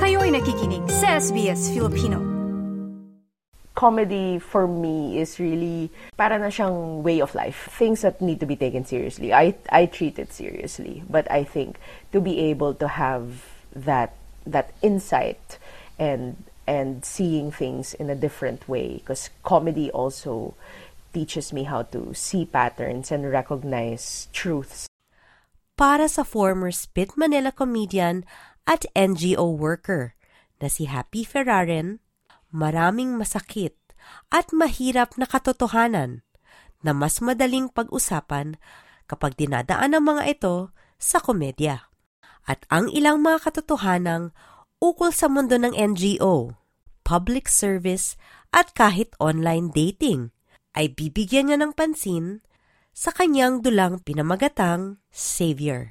Kayo'y nakikinig sa SBS Filipino. Comedy for me is really para na siyang way of life. Things that need to be taken seriously. I treat it seriously, but I think to be able to have that insight and seeing things in a different way, because comedy also teaches me how to see patterns and recognize truths. Para sa former Spit Manila comedian at NGO worker na si Happy Ferraren, maraming masakit at mahirap na katotohanan na mas madaling pag-usapan kapag dinadaan ang mga ito sa komedya. At ang ilang mga katotohanang ukol sa mundo ng NGO, public service at kahit online dating ay bibigyan niya ng pansin sa kanyang dulang pinamagatang Savior.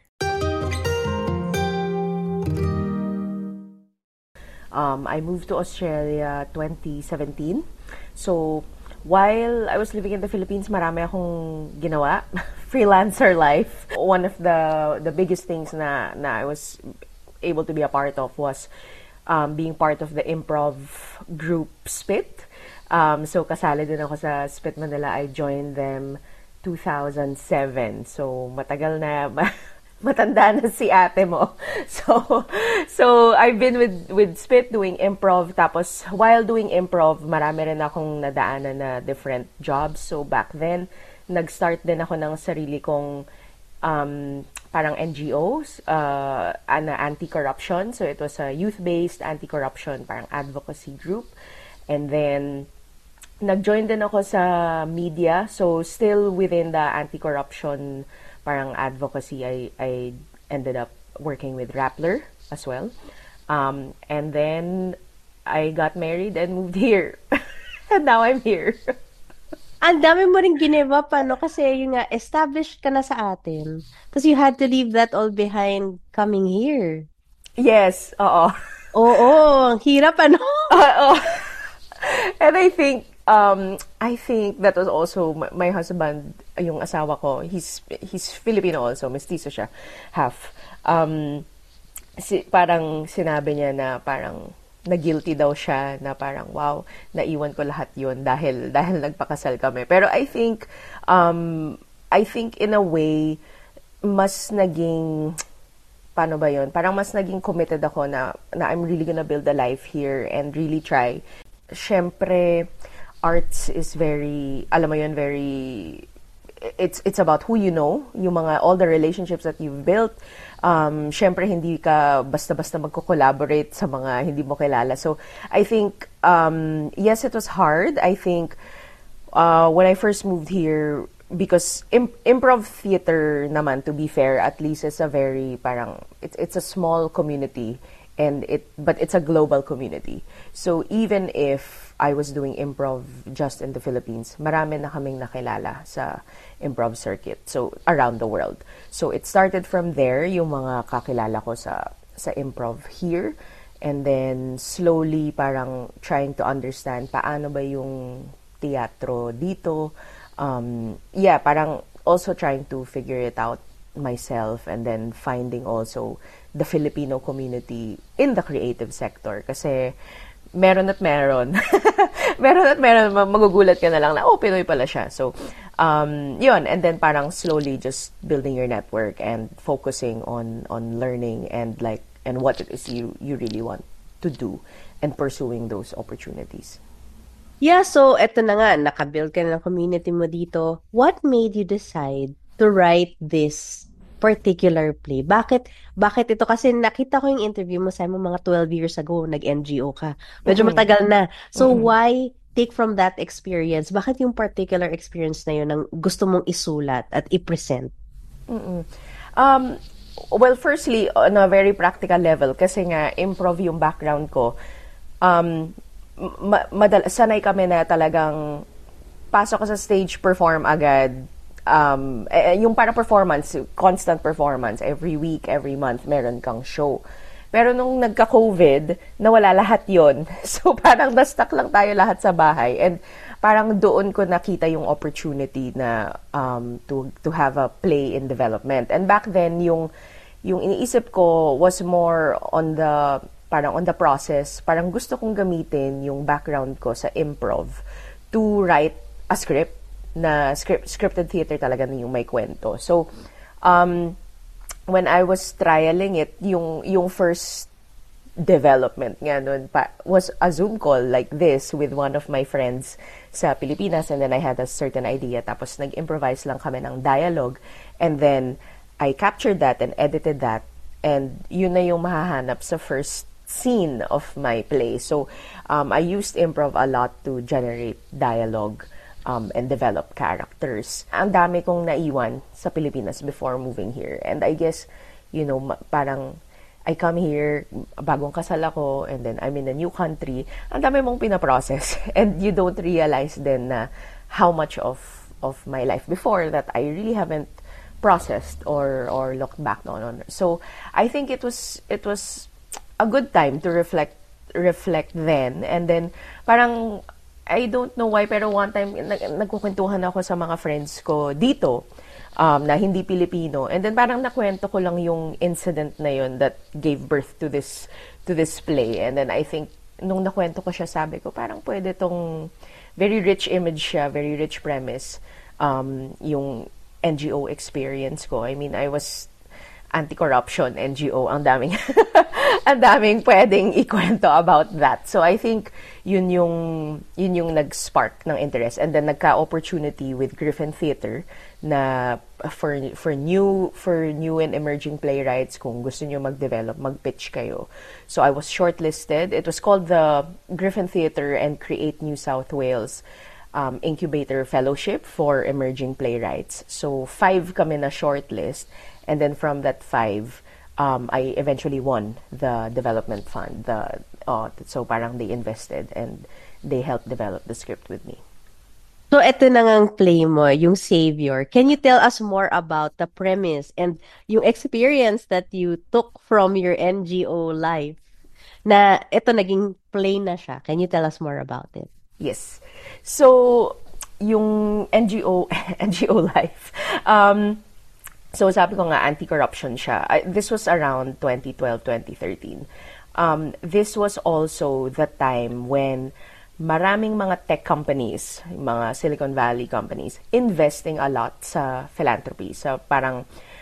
I moved to Australia 2017. So, while I was living in the Philippines, marami akong ginawa. Freelancer life. One of the biggest things na I was able to be a part of was being part of the improv group Spit. So, kasali din ako sa Spit Manila. I joined them 2007. So, matagal na... matanda na si ate mo. So I've been with Spit doing improv. Tapos, while doing improv, marami rin akong nadaanan na different jobs. So, back then, nag-start din ako ng sarili kong parang NGOs, na anti-corruption. So, it was a youth-based anti-corruption, parang advocacy group. And then, nag-join din ako sa media. So, still within the anti-corruption parang advocacy, I ended up working with Rappler as well. And then, I got married and moved here. And now I'm here. Ang dami mo rin giniba pa, no? Kasi yung nga, established ka na sa atin. Tapos you had to leave that all behind coming here. Yes, oo. Oo, ang hirap, ano? Oo. And I think that was also my husband, yung asawa ko. He's Filipino also, mestizo siya, half. Parang sinabi niya na parang na-guilty daw siya na parang wow, naiwan ko lahat yun dahil nagpakasal kami. Pero I think in a way mas naging paano ba yun? Parang mas naging committed ako na I'm really gonna build a life here and really try. Syempre, arts is very, alam mo yun, it's about who you know, yung all the relationships that you've built. Syempre, hindi ka basta-basta magko-collaborate sa mga hindi mo kilala. So, I think, yes, it was hard. I think, when I first moved here, because improv theater naman, to be fair, at least it's a very, parang, it's a small community, but it's a global community. So, even if I was doing improv just in the Philippines, marami na kaming nakilala sa improv circuit, so around the world. So it started from there, yung mga kakilala ko sa improv here, and then slowly parang trying to understand paano ba yung teatro dito. Parang also trying to figure it out myself, and then finding also the Filipino community in the creative sector. Kasi meron at meron. Magugulat ka na lang na, Pinoy pala siya. So, yun. And then parang slowly just building your network and focusing on learning and what it is you really want to do and pursuing those opportunities. Yeah, so eto na nga, nakabuild ka na ng community mo dito. What made you decide to write this particular play? Bakit ito? Kasi nakita ko yung interview mo sa mga 12 years ago, nag-NGO ka. Medyo matagal na. So why take from that experience? Bakit yung particular experience na yun ang gusto mong isulat at i-present? Well, firstly, on a very practical level, kasi nga improv yung background ko, sanay kami na talagang pasok ko sa stage, perform agad. Yung para performance, constant performance, every week, every month, meron kang show. Pero nung nagka-COVID, nawala lahat yon. So parang na-stuck lang tayo lahat sa bahay. And parang doon ko nakita yung opportunity na to have a play in development. And back then, yung iniisip ko was more on the parang on the process, parang gusto kong gamitin yung background ko sa improv to write a script na scripted theater talaga na yung may kwento. So, when I was trialing it, yung first development nga nun was a Zoom call like this with one of my friends sa Pilipinas, and then I had a certain idea, tapos nag-improvise lang kami ng dialogue, and then I captured that and edited that, and yun na yung mahahanap sa first scene of my play. So, I used improv a lot to generate dialogue and develop characters. Ang dami kong naiwan sa Pilipinas before moving here. And I guess, parang I come here, bagong kasal ako, and then I'm in a new country. Ang dami mong pinaprocess. And you don't realize then how much of my life before that I really haven't processed or looked back on. So I think it was a good time to reflect then. And then parang I don't know why, pero one time nagkukwentuhan ako sa mga friends ko dito na hindi Pilipino, and then parang nakwento ko lang yung incident na yun that gave birth to this play. And then I think nung nakwento ko siya, sabi ko parang pwede tong very rich image siya, very rich premise, yung NGO experience ko. I mean, I was anti-corruption NGO, ang daming ang daming pwedeng ikwento about that. So I think yun yung nag-spark ng interest, and then nagka-opportunity with Griffin Theater na for new and emerging playwrights, kung gusto niyo mag-develop, mag-pitch kayo. So I was shortlisted. It was called the Griffin Theater and Create New South Wales Incubator Fellowship for Emerging Playwrights. So 5 kami na shortlist. And then from that 5, I eventually won the development fund. So parang they invested and they helped develop the script with me. So eto na ngang play mo, yung Savior. Can you tell us more about the premise and yung experience that you took from your NGO life? Na eto naging play na siya. Can you tell us more about it? Yes. So yung NGO life. So sabi ko nga, anti-corruption siya. This was around 2012, 2013. This was also the time when maraming mga tech companies, mga Silicon Valley companies, investing a lot sa philanthropy. So parang,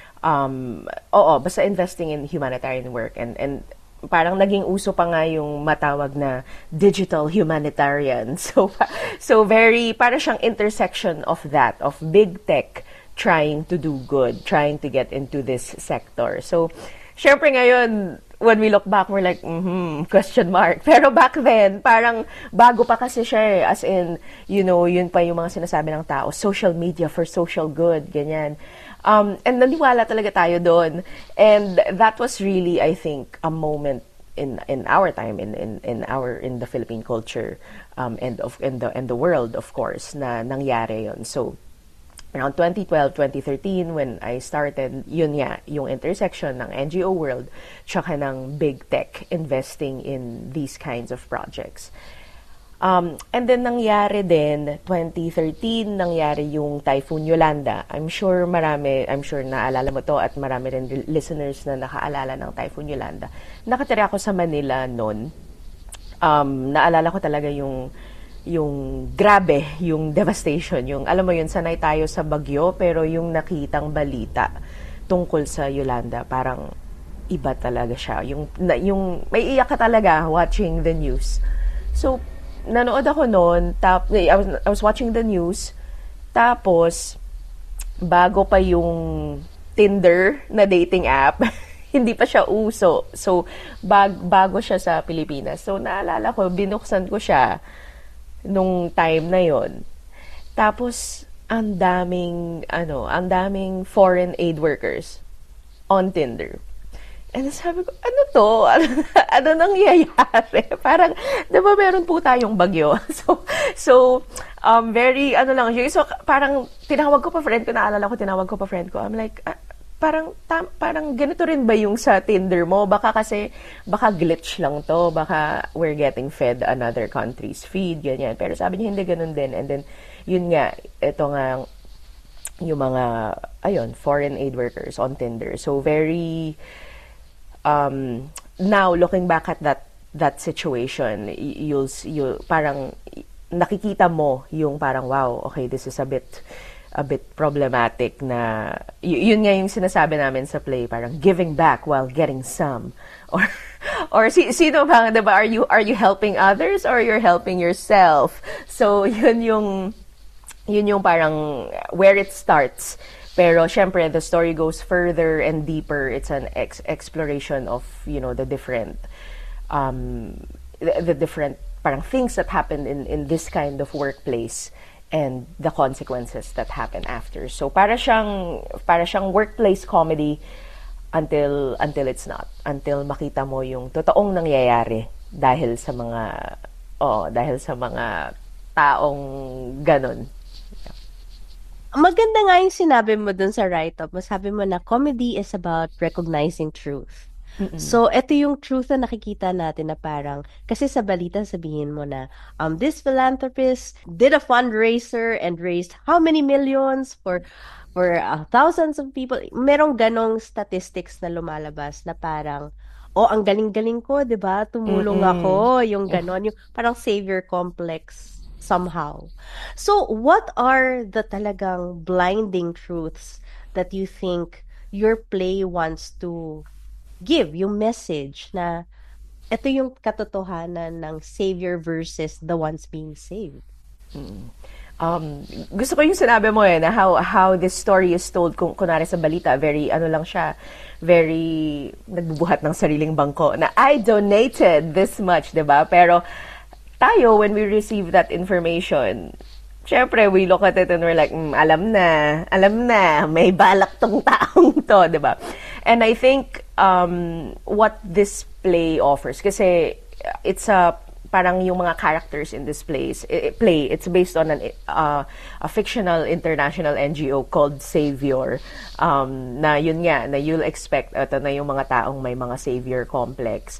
basta investing in humanitarian work. And parang naging uso pa nga yung matawag na digital humanitarian. So very, para siyang intersection of that, of big tech trying to do good, trying to get into this sector. So, syempre ngayon, when we look back, we're like, question mark. Pero back then, parang bago pa kasi siya eh. As in, yun pa yung mga sinasabi ng tao, social media for social good, ganyan. And naniwala talaga tayo doon. And that was really, I think, a moment in our time, in the Philippine culture, and the world, of course, na nangyari yun. So, around 2012, 2013, when I started, yun nga, yung intersection ng NGO world tsaka ng big tech investing in these kinds of projects. And then nangyari din, 2013, nangyari yung Typhoon Yolanda. I'm sure naalala mo to at marami rin listeners na nakaalala ng Typhoon Yolanda. Nakatira ako sa Manila noon. Naalala ko talaga yung grabe, yung devastation, yung alam mo yun, sanay tayo sa bagyo, pero yung nakitang balita tungkol sa Yolanda, parang iba talaga siya. Yung may iyak ka talaga watching the news. So, nanood ako noon, I was watching the news, tapos, bago pa yung Tinder na dating app, hindi pa siya uso. So, bago siya sa Pilipinas. So, naalala ko, binuksan ko siya nung time na yon. Tapos, ang daming foreign aid workers on Tinder. And sabi ko, ano to? Ano nangyayari? Parang, di ba meron po tayong bagyo? So, very, lang siya. So, parang, tinawag ko pa friend ko. I'm like, parang ganito rin ba yung sa Tinder mo? Baka glitch lang to. Baka we're getting fed another country's feed, ganyan. Pero sabi niya, hindi ganun din. And then, yun nga, ito nga, yung mga, foreign aid workers on Tinder. So, very, now looking back at that situation, you'll parang nakikita mo yung parang wow, okay, this is a bit problematic na yun nga yung sinasabi namin sa play, parang giving back while getting some, or sino ba, diba, are you helping others or you're helping yourself? So yun yung parang where it starts. Pero syempre the story goes further and deeper. It's an exploration of, you know, the different the different parang things that happen in this kind of workplace and the consequences that happen after. So para siyang workplace comedy until it's not. Until makita mo yung totoong nangyayari dahil sa mga taong ganon. Maganda nga yung sinabi mo dun sa write-up. Masabi mo na comedy is about recognizing truth. Mm-mm. So, ito yung truth na nakikita natin na parang, kasi sa balita sabihin mo na, this philanthropist did a fundraiser and raised how many millions for thousands of people. Merong ganong statistics na lumalabas na parang, ang galing-galing ko, di ba? Tumulong ako, yung ganon, yung parang savior complex somehow. So, what are the talagang blinding truths that you think your play wants to give, yung message na ito yung katotohanan ng savior versus the ones being saved? Gusto ko yung sinabi mo na how this story is told, kung kunwari sa balita, very lang siya, very nagbubuhat ng sariling bangko na I donated this much, diba? Pero tayo, when we receive that information, syempre, we look at it and we're like, alam na, may balak tong taong to, diba? And I think what this play offers, kasi it's parang yung mga characters in this play, it's based on a fictional international NGO called Savior, na yun nga, na you'll expect, ito na yung mga taong may mga savior complex.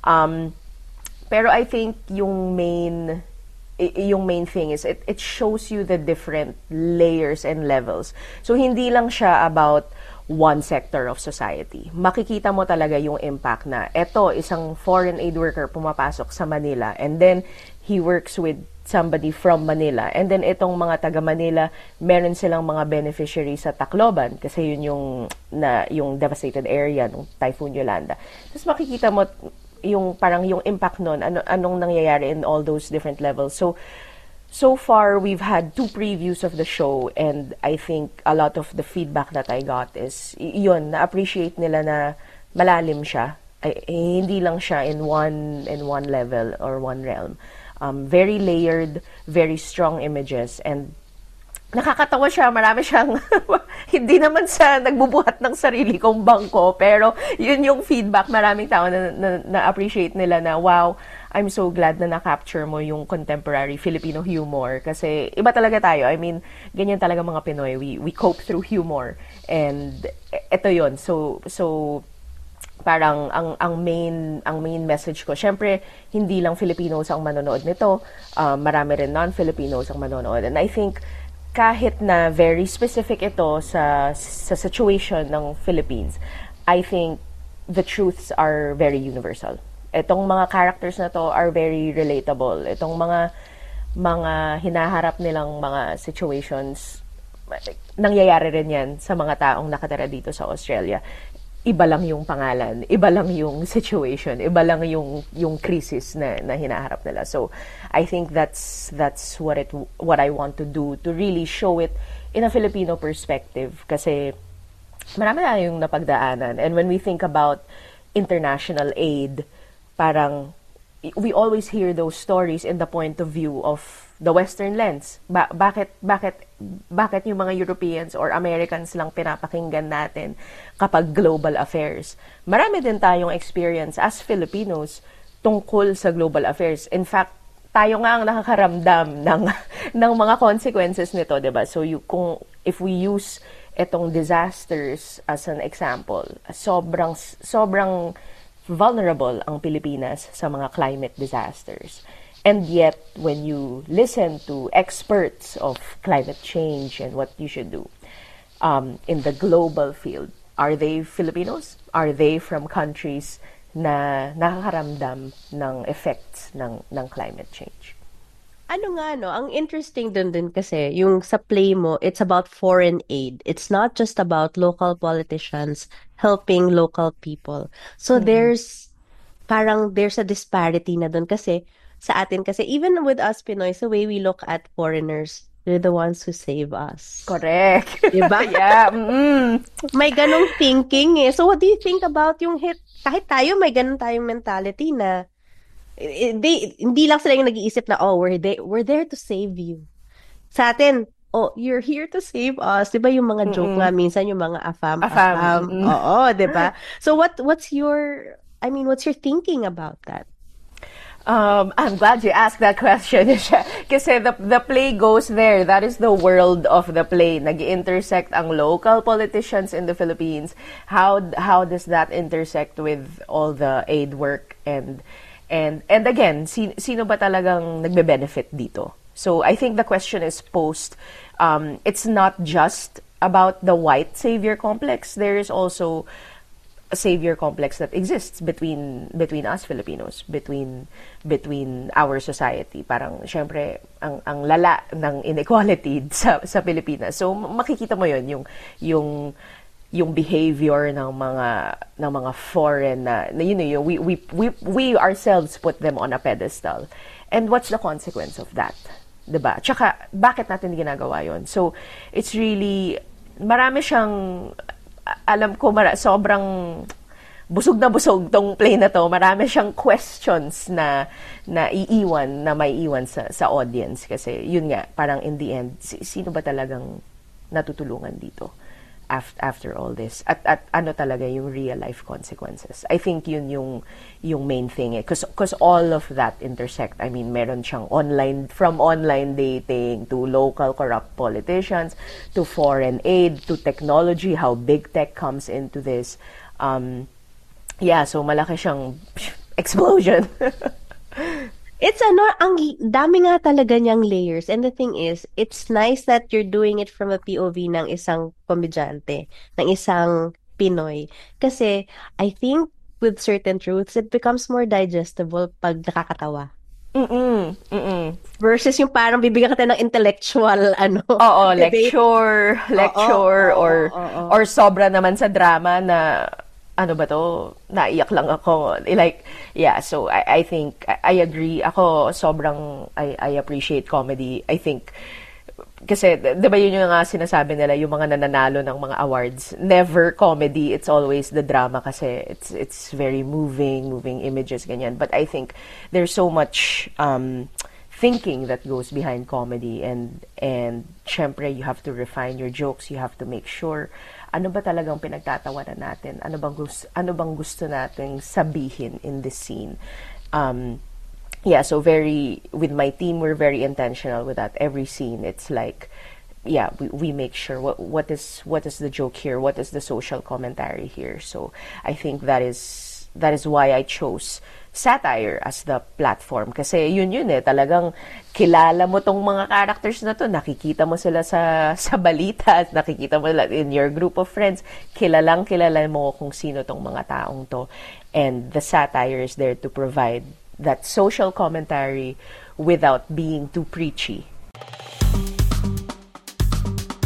Pero I think yung main thing is it shows you the different layers and levels. So hindi lang siya about one sector of society. Makikita mo talaga yung impact na eto, isang foreign aid worker pumapasok sa Manila and then he works with somebody from Manila. And then itong mga taga Manila, meron silang mga beneficiaries sa Tacloban kasi yun yung devastated area ng Typhoon Yolanda. Tapos makikita mo yung parang yung impact nun, anong nangyayari in all those different levels. So far, we've had 2 previews of the show and I think a lot of the feedback that I got is, yun, na-appreciate nila na malalim siya. Hindi lang siya in one level or one realm. Very layered, very strong images, and nakakatawa siya, marami siyang, hindi naman sa nagbubuhat ng sarili kong bangko, pero yun yung feedback, maraming tao na-appreciate nila na, wow, I'm so glad na na-capture mo yung contemporary Filipino humor, kasi iba talaga tayo, I mean, ganyan talaga mga Pinoy, we cope through humor, and eto yun, so parang ang main message ko, syempre, hindi lang Filipinos ang manonood nito, marami rin non-Filipinos ang manonood, and I think, kahit na very specific ito sa situation ng Philippines, I think the truths are very universal. Itong mga characters na to are very relatable. Itong mga hinaharap nilang mga situations, nangyayari rin yan sa mga taong nakatira dito sa Australia. Iba lang yung pangalan, iba lang yung situation, iba lang yung crisis na hinaharap nila. So I think that's what I want to do, to really show it in a Filipino perspective, kasi marami tayong napagdaanan. And when we think about international aid, parang we always hear those stories in the point of view of the Western lens. Bakit yung mga Europeans or Americans lang pinapakinggan natin kapag global affairs? Marami din tayong experience as Filipinos tungkol sa global affairs. In fact, tayo nga ang nakakaramdam ng mga consequences nito, diba? So if we use etong disasters as an example, sobrang vulnerable ang Pilipinas sa mga climate disasters. And yet, when you listen to experts of climate change and what you should do in the global field, are they Filipinos? Are they from countries na nakakaramdam ng effects ng climate change. Ano nga, no? Ang interesting dun din kasi, yung sa play mo, it's about foreign aid. It's not just about local politicians helping local people. So there's a disparity na dun kasi, sa atin kasi, even with us Pinoys, the way we look at foreigners, they're the ones who save us. Correct. Diba? Yeah. May ganong thinking eh. So what do you think about yung kahit tayo, may ganon tayong mentality na, hindi lang sila yung nag-iisip na, oh, we're there to save you. Sa atin, oh, you're here to save us. Diba yung mga joke nga, minsan yung mga afam. Oo, diba? So what's your thinking about that? I'm glad you asked that question. Kasi the play goes there. That is the world of the play. Nag-intersect ang local politicians in the Philippines. How does that intersect with all the aid work and again, sino ba talagang nagbe-benefit dito? So I think the question is posed. It's not just about the white savior complex. There is also a savior complex that exists between us Filipinos, between our society. Parang syempre ang lala ng inequality sa Pilipinas. So makikita mo yon yung behavior ng mga foreign na we ourselves put them on a pedestal. And what's the consequence of that? 'Di ba? Tsaka bakit natin ginagawa yon? So it's really marami siyang alam ko sobrang busog na busog tong play na to. Marami siyang questions na may iwan sa audience kasi yun nga parang in the end sino ba talagang natutulungan dito after all this at ano talaga yung real life consequences. I think yun yung main thing because all of that intersect. I mean meron siyang from online dating to local corrupt politicians to foreign aid to technology, how big tech comes into this. So malaki siyang explosion. It's ang dami nga talaga niyang layers. And the thing is, it's nice that you're doing it from a POV ng isang komedyante, ng isang Pinoy. Kasi, I think, with certain truths, it becomes more digestible pag nakakatawa. Versus yung parang bibigyan ka tayo ng intellectual, lecture, or sobra naman sa drama na ano ba to? Naiyak lang ako. So I think, I agree. Ako, I appreciate comedy. I think, kasi, di ba yun yung nga sinasabi nila, yung mga nananalo ng mga awards, never comedy, it's always the drama kasi it's very moving images, ganyan. But I think there's so much thinking that goes behind comedy and syempre, you have to refine your jokes, you have to make sure ano ba talagang pinagtatawanan natin? Ano bang gusto nating sabihin in this scene? So with my team, we're very intentional with that. Every scene, it's like, we make sure what is the joke here? What is the social commentary here? So I think that is why I chose satire as the platform. Kasi yun talagang kilala mo tong mga characters na to, nakikita mo sila sa balita, nakikita mo in your group of friends, kilala mo kung sino tong mga taong to. And the satire is there to provide that social commentary without being too preachy.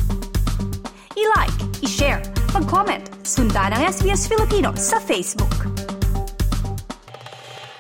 I-like, i-share, mag-comment, sundan ang SBS Filipino sa Facebook.